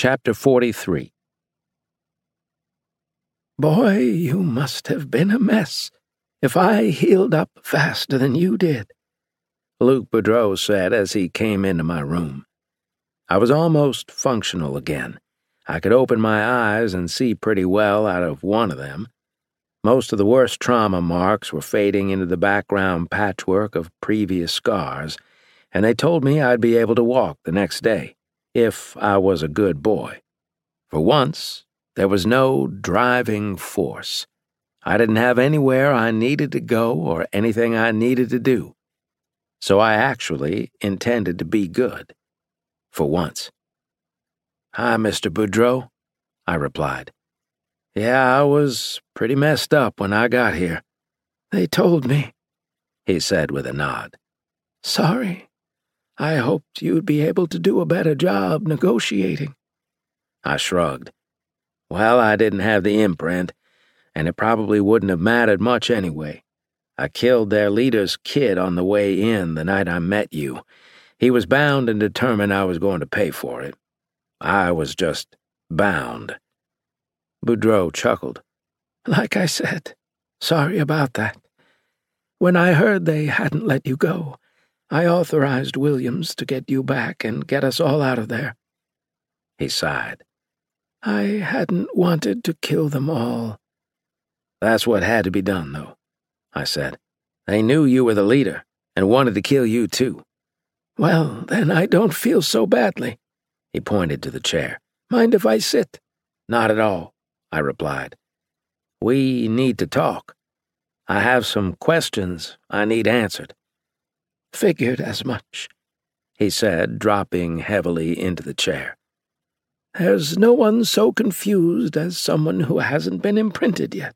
Chapter 43. Boy, you must have been a mess if I healed up faster than you did, Luke Boudreau said as he came into my room. I was almost functional again. I could open my eyes and see pretty well out of one of them. Most of the worst trauma marks were fading into the background patchwork of previous scars, and they told me I'd be able to walk the next day, if I was a good boy. For once, there was no driving force. I didn't have anywhere I needed to go or anything I needed to do. So I actually intended to be good. For once. "Hi, Mr. Boudreau," I replied. "Yeah, I was pretty messed up when I got here. They told me," he said with a nod. "Sorry. I hoped you'd be able to do a better job negotiating." I shrugged. Well, I didn't have the imprint, and it probably wouldn't have mattered much anyway. I killed their leader's kid on the way in the night I met you. He was bound and determined I was going to pay for it. I was just bound. Boudreau chuckled. "Like I said, sorry about that. When I heard they hadn't let you go, I authorized Williams to get you back and get us all out of there." He sighed. "I hadn't wanted to kill them all." "That's what had to be done, though," I said. "They knew you were the leader and wanted to kill you, too." "Well, then I don't feel so badly." He pointed to the chair. "Mind if I sit?" "Not at all," I replied. "We need to talk. I have some questions I need answered." "Figured as much," he said, dropping heavily into the chair. "There's no one so confused as someone who hasn't been imprinted yet."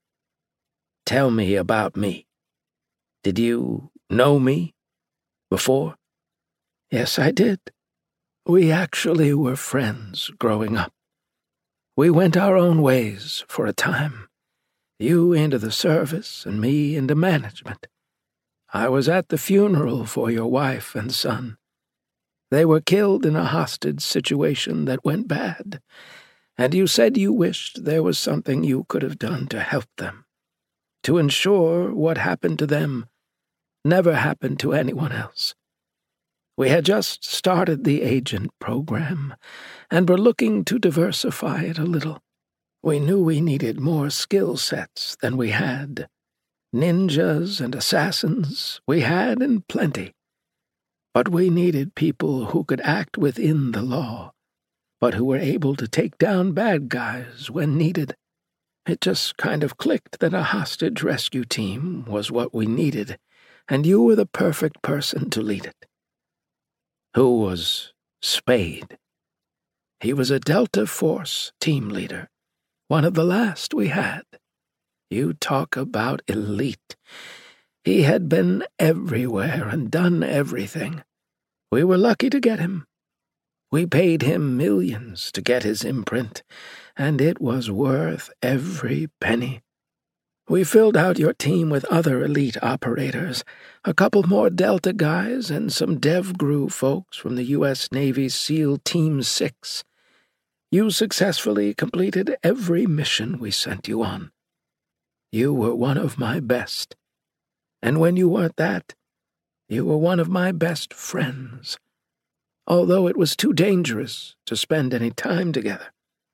"Tell me about me. Did you know me before?" "Yes, I did. We actually were friends growing up. We went our own ways for a time. You into the service and me into management. I was at the funeral for your wife and son. They were killed in a hostage situation that went bad, and you said you wished there was something you could have done to help them, to ensure what happened to them never happened to anyone else. We had just started the agent program, and were looking to diversify it a little. We knew we needed more skill sets than we had. Ninjas and assassins we had in plenty. But we needed people who could act within the law, but who were able to take down bad guys when needed. It just kind of clicked that a hostage rescue team was what we needed, and you were the perfect person to lead it." "Who was Spade?" "He was a Delta Force team leader, one of the last we had. You talk about elite. He had been everywhere and done everything. We were lucky to get him. We paid him millions to get his imprint, and it was worth every penny. We filled out your team with other elite operators, a couple more Delta guys and some DevGru folks from the U.S. Navy SEAL Team 6. You successfully completed every mission we sent you on. You were one of my best. And when you weren't that, you were one of my best friends, although it was too dangerous to spend any time together."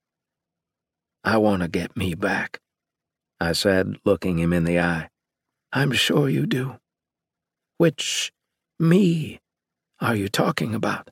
"I want to get me back," I said, looking him in the eye. "I'm sure you do. Which me are you talking about?"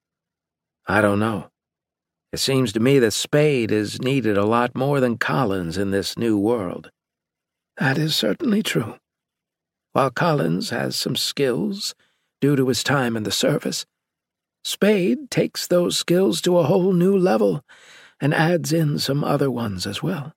"I don't know. It seems to me that Spade is needed a lot more than Collins in this new world." "That is certainly true. While Collins has some skills due to his time in the service, Spade takes those skills to a whole new level and adds in some other ones as well."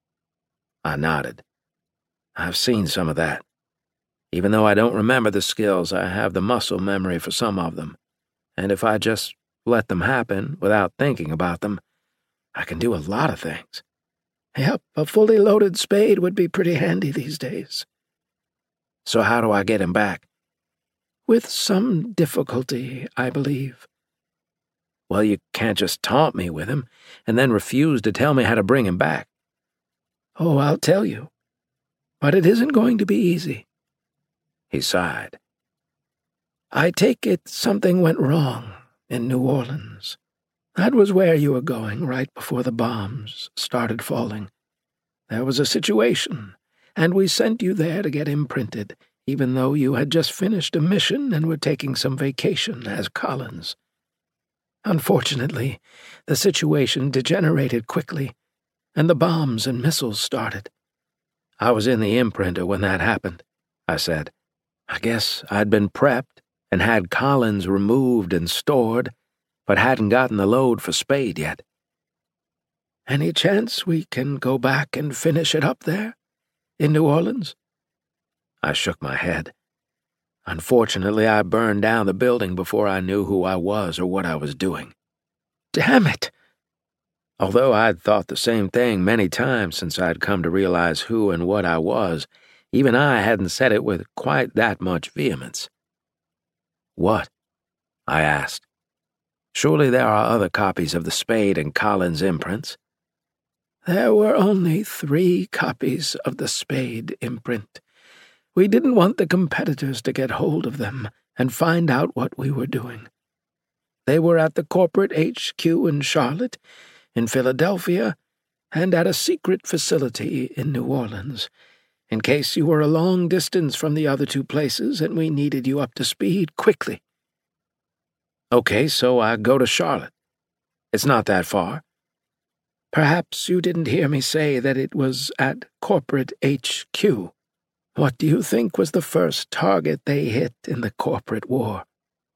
I nodded. "I've seen some of that. Even though I don't remember the skills, I have the muscle memory for some of them, and if I just let them happen without thinking about them, I can do a lot of things." "Yep, a fully loaded Spade would be pretty handy these days." "So how do I get him back?" "With some difficulty, I believe." Well, you can't just taunt me with him and then refuse to tell me how to bring him back. Oh, I'll tell you. But it isn't going to be easy. He sighed. I take it something went wrong in New Orleans. That was where you were going right before the bombs started falling. There was a situation, and we sent you there to get imprinted, even though you had just finished a mission and were taking some vacation as Collins. Unfortunately, the situation degenerated quickly, and the bombs and missiles started. I was in the imprinter when that happened, I said. I guess I'd been prepped and had Collins removed and stored, but hadn't gotten the load for Spade yet. Any chance we can go back and finish it up there, in New Orleans? I shook my head. Unfortunately, I burned down the building before I knew who I was or what I was doing. Damn it! Although I'd thought the same thing many times since I'd come to realize who and what I was, even I hadn't said it with quite that much vehemence. What? I asked. Surely there are other copies of the Spade and Collins imprints. There were only 3 copies of the Spade imprint. We didn't want the competitors to get hold of them and find out what we were doing. They were at the corporate HQ in Charlotte, in Philadelphia, and at a secret facility in New Orleans, in case you were a long distance from the other 2 places and we needed you up to speed quickly. Okay, so I go to Charlotte. It's not that far. Perhaps you didn't hear me say that it was at corporate HQ. What do you think was the first target they hit in the corporate war?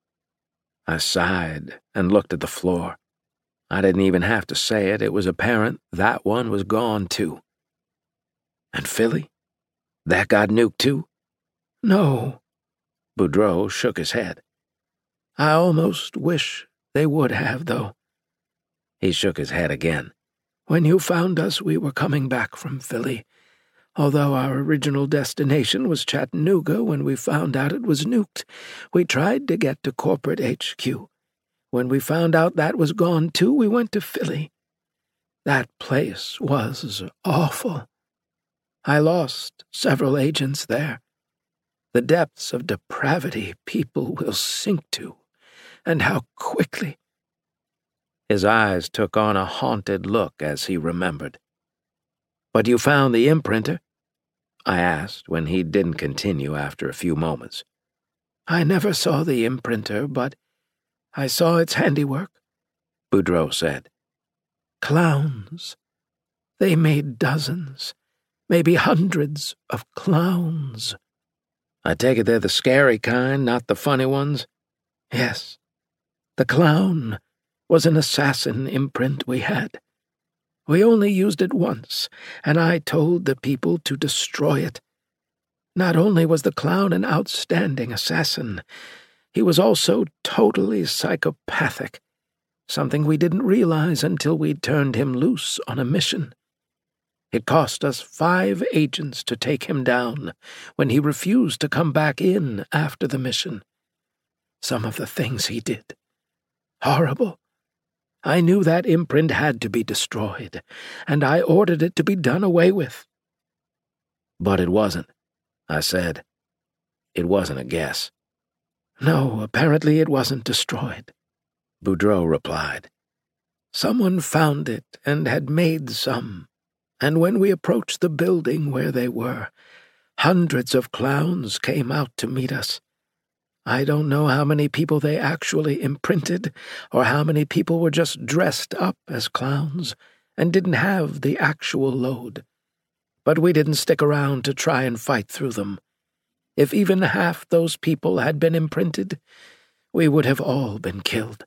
I sighed and looked at the floor. I didn't even have to say it. It was apparent that one was gone, too. And Philly? That got nuked, too? No. Boudreaux shook his head. I almost wish they would have, though. He shook his head again. When you found us, we were coming back from Philly. Although our original destination was Chattanooga, when we found out it was nuked, we tried to get to corporate HQ. When we found out that was gone, too, we went to Philly. That place was awful. I lost several agents there. The depths of depravity people will sink to, and how quickly. His eyes took on a haunted look as he remembered. But you found the imprinter? I asked when he didn't continue after a few moments. I never saw the imprinter, but I saw its handiwork, Boudreaux said. Clowns. They made dozens, maybe hundreds of clowns. I take it they're the scary kind, not the funny ones? Yes. The clown was an assassin imprint we had. We only used it once, and I told the people to destroy it. Not only was the clown an outstanding assassin, he was also totally psychopathic, something we didn't realize until we'd turned him loose on a mission. It cost us 5 agents to take him down when he refused to come back in after the mission. Some of the things he did. Horrible. I knew that imprint had to be destroyed, and I ordered it to be done away with. But it wasn't, I said. It wasn't a guess. No, apparently it wasn't destroyed, Boudreaux replied. Someone found it and had made some, and when we approached the building where they were, hundreds of clowns came out to meet us. I don't know how many people they actually imprinted, or how many people were just dressed up as clowns and didn't have the actual load. But we didn't stick around to try and fight through them. If even half those people had been imprinted, we would have all been killed.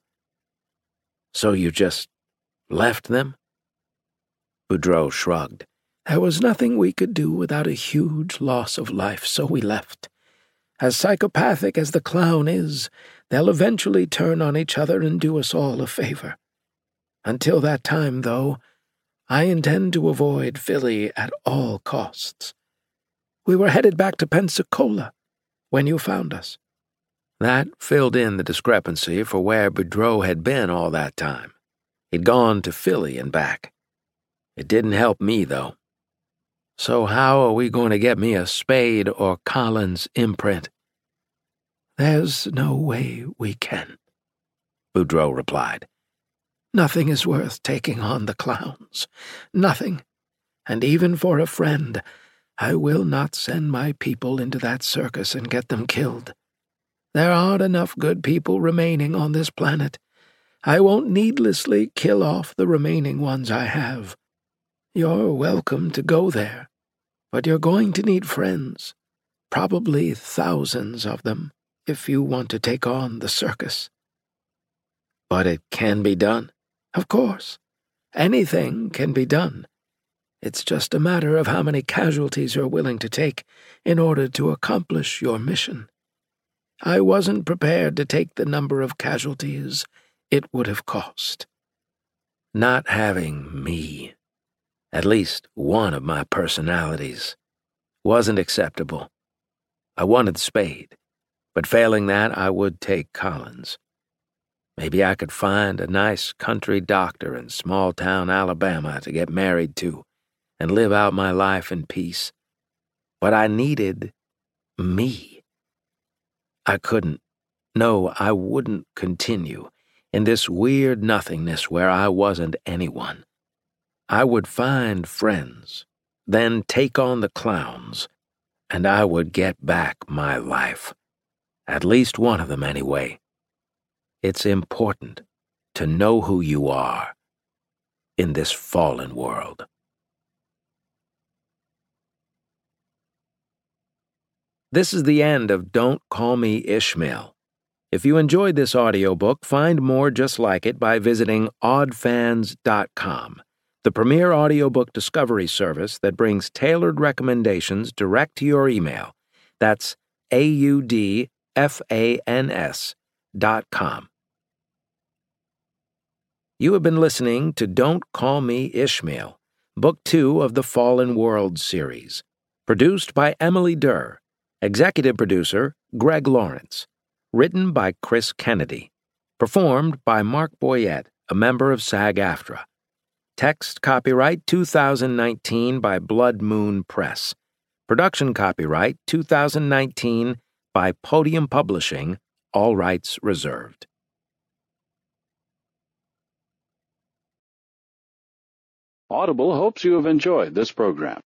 So you just left them? Boudreaux shrugged. There was nothing we could do without a huge loss of life, so we left. As psychopathic as the clown is, they'll eventually turn on each other and do us all a favor. Until that time, though, I intend to avoid Philly at all costs. We were headed back to Pensacola when you found us. That filled in the discrepancy for where Boudreau had been all that time. He'd gone to Philly and back. It didn't help me, though. So how are we going to get me a Spade or Collins imprint? There's no way we can, Boudreau replied. Nothing is worth taking on the clowns. Nothing. And even for a friend, I will not send my people into that circus and get them killed. There aren't enough good people remaining on this planet. I won't needlessly kill off the remaining ones I have. You're welcome to go there, but you're going to need friends, probably thousands of them, if you want to take on the circus. But it can be done. Of course. Anything can be done. It's just a matter of how many casualties you're willing to take in order to accomplish your mission. I wasn't prepared to take the number of casualties it would have cost. Not having me, at least one of my personalities, wasn't acceptable. I wanted Spade, but failing that, I would take Collins. Maybe I could find a nice country doctor in small-town Alabama to get married to and live out my life in peace. But I needed me. I couldn't. No, I wouldn't continue in this weird nothingness where I wasn't anyone. I would find friends, then take on the clowns, and I would get back my life. At least one of them, anyway. It's important to know who you are in this fallen world. This is the end of Don't Call Me Ishmael. If you enjoyed this audiobook, find more just like it by visiting oddfans.com, the premier audiobook discovery service that brings tailored recommendations direct to your email. That's AUDFANS.com. You have been listening to Don't Call Me Ishmael, Book 2 of the Fallen World series. Produced by Emily Durr. Executive producer, Greg Lawrence. Written by Chris Kennedy. Performed by Mark Boyette, a member of SAG-AFTRA. Text copyright 2019 by Blood Moon Press. Production copyright 2019 by Podium Publishing, all rights reserved. Audible hopes you have enjoyed this program.